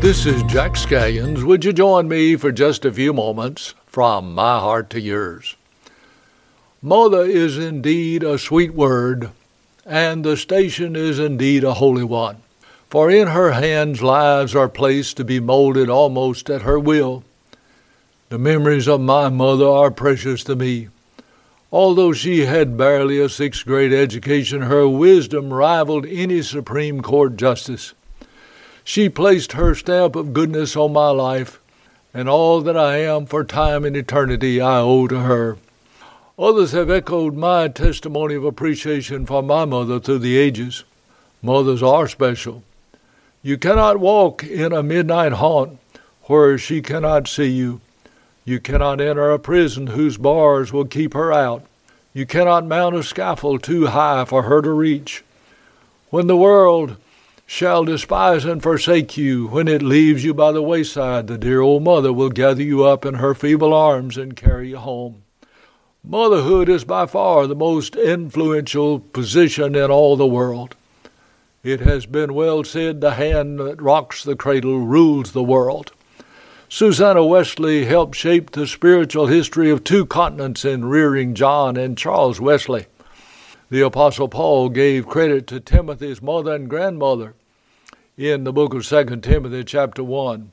This is Jack Scallions. Would you join me for just a few moments from my heart to yours? Mother is indeed a sweet word, and the station is indeed a holy one. For in her hands lives are placed to be molded almost at her will. The memories of my mother are precious to me. Although she had barely a sixth-grade education, her wisdom rivaled any Supreme Court justice. She placed her stamp of goodness on my life, and all that I am for time and eternity I owe to her. Others have echoed my testimony of appreciation for my mother through the ages. Mothers are special. You cannot walk in a midnight haunt where she cannot see you. You cannot enter a prison whose bars will keep her out. You cannot mount a scaffold too high for her to reach. When the world shall despise and forsake you, when it leaves you by the wayside, the dear old mother will gather you up in her feeble arms and carry you home. Motherhood is by far the most influential position in all the world. It has been well said, the hand that rocks the cradle rules the world. Susanna Wesley helped shape the spiritual history of two continents in rearing John and Charles Wesley. The Apostle Paul gave credit to Timothy's mother and grandmother in the book of 2 Timothy chapter 1.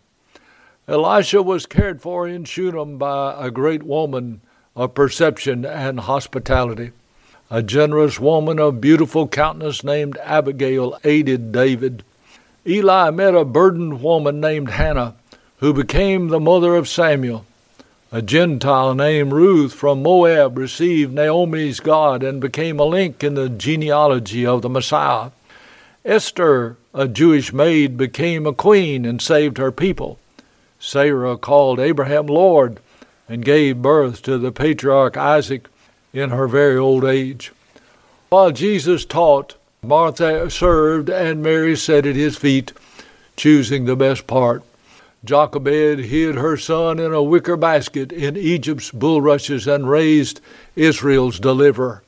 Elisha was cared for in Shunem by a great woman of perception and hospitality. A generous woman of beautiful countenance named Abigail aided David. Eli met a burdened woman named Hannah, who became the mother of Samuel. A Gentile named Ruth from Moab received Naomi's God and became a link in the genealogy of the Messiah. Esther, a Jewish maid, became a queen and saved her people. Sarah called Abraham Lord and gave birth to the patriarch Isaac in her very old age. While Jesus taught, Martha served and Mary sat at his feet, choosing the best part. Jochebed hid her son in a wicker basket in Egypt's bulrushes and raised Israel's deliverer.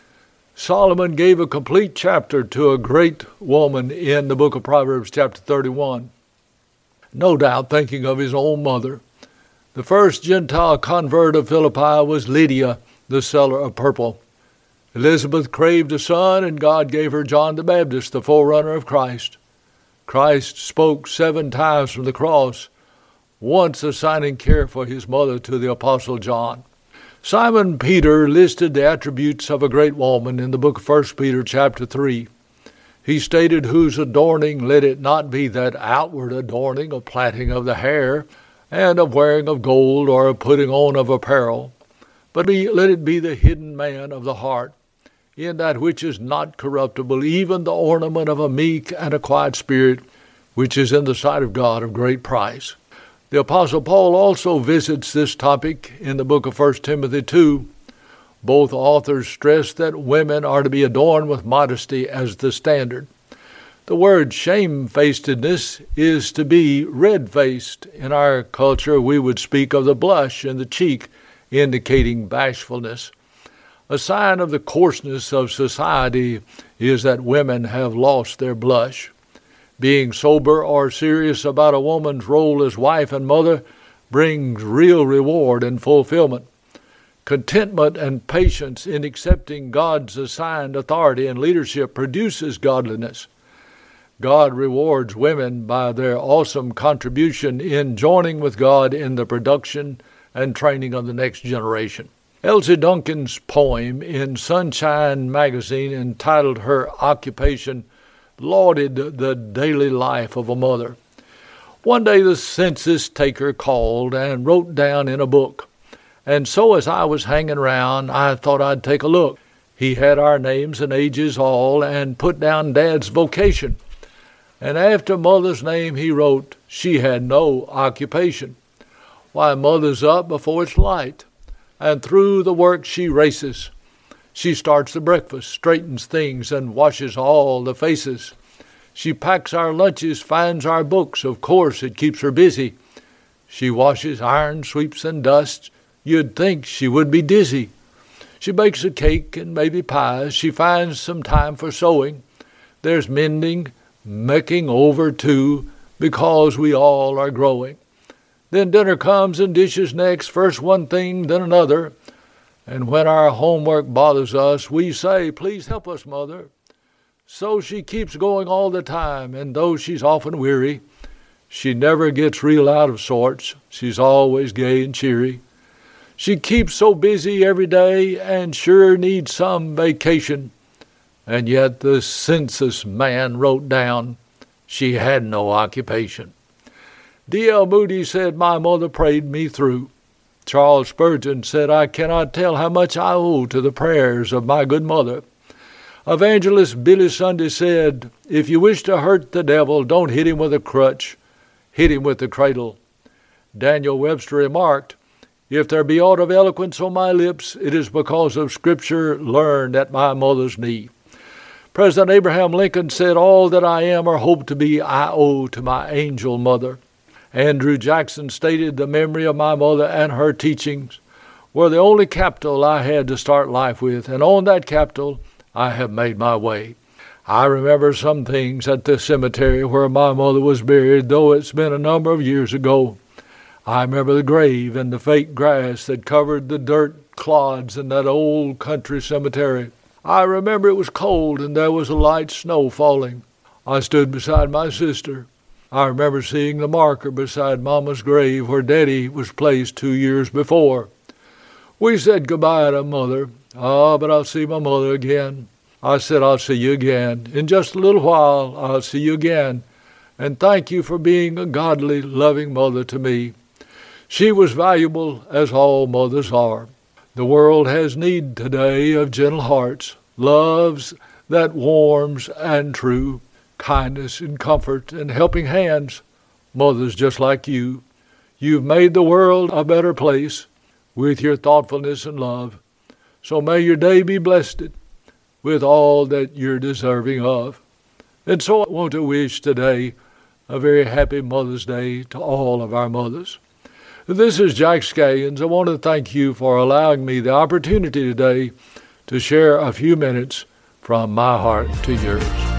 Solomon gave a complete chapter to a great woman in the book of Proverbs chapter 31, no doubt thinking of his own mother. The first Gentile convert of Philippi was Lydia, the seller of purple. Elizabeth craved a son, and God gave her John the Baptist, the forerunner of Christ. Christ spoke 7 times from the cross, once assigning care for his mother to the Apostle John. Simon Peter listed the attributes of a great woman in the book of 1 Peter chapter 3. He stated, whose adorning let it not be that outward adorning of plaiting of the hair, and of wearing of gold, or of putting on of apparel, but let it be the hidden man of the heart, in that which is not corruptible, even the ornament of a meek and a quiet spirit, which is in the sight of God of great price. The Apostle Paul also visits this topic in the book of 1 Timothy 2. Both authors stress that women are to be adorned with modesty as the standard. The word shamefacedness is to be red-faced. In our culture, we would speak of the blush in the cheek, indicating bashfulness. A sign of the coarseness of society is that women have lost their blush. Being sober or serious about a woman's role as wife and mother brings real reward and fulfillment. Contentment and patience in accepting God's assigned authority and leadership produces godliness. God rewards women by their awesome contribution in joining with God in the production and training of the next generation. Elsie Duncan's poem in Sunshine magazine, entitled Her Occupation, lauded the daily life of a mother. One day the census taker called and wrote down in a book, and so as I was hanging around, I thought I'd take a look. He had our names and ages all, and put down Dad's vocation. And after Mother's name he wrote, she had no occupation. Why, Mother's up before it's light, and through the work she races. She starts the breakfast, straightens things, and washes all the faces. She packs our lunches, finds our books. Of course, it keeps her busy. She washes, irons, sweeps, and dusts. You'd think she would be dizzy. She bakes a cake and maybe pies. She finds some time for sewing. There's mending, making over too, because we all are growing. Then dinner comes and dishes next, first one thing, then another. And when our homework bothers us, we say, "Please help us, Mother." So she keeps going all the time, and though she's often weary, she never gets real out of sorts. She's always gay and cheery. She keeps so busy every day and sure needs some vacation. And yet the census man wrote down she had no occupation. D.L. Moody said, "My mother prayed me through." Charles Spurgeon said, "I cannot tell how much I owe to the prayers of my good mother." Evangelist Billy Sunday said, "If you wish to hurt the devil, don't hit him with a crutch, hit him with the cradle." Daniel Webster remarked, "If there be aught of eloquence on my lips, it is because of Scripture learned at my mother's knee." President Abraham Lincoln said, "All that I am or hope to be, I owe to my angel mother." Andrew Jackson stated, "The memory of my mother and her teachings were the only capital I had to start life with, and on that capital I have made my way." I remember some things at the cemetery where my mother was buried, though it's been a number of years ago. I remember the grave and the fake grass that covered the dirt clods in that old country cemetery. I remember it was cold and there was a light snow falling. I stood beside my sister. I remember seeing the marker beside Mama's grave where Daddy was placed 2 years before. We said goodbye to Mother. But I'll see my mother again. I said, "I'll see you again. In just a little while, I'll see you again. And thank you for being a godly, loving mother to me." She was valuable, as all mothers are. The world has need today of gentle hearts, loves that warms and true, kindness and comfort and helping hands. Mothers just like you. You've made the world a better place with your thoughtfulness and love. So may your day be blessed with all that you're deserving of. And so I want to wish today a very happy Mother's Day to all of our mothers. This is Jack Scallions. I want to thank you for allowing me the opportunity today to share a few minutes from my heart to yours.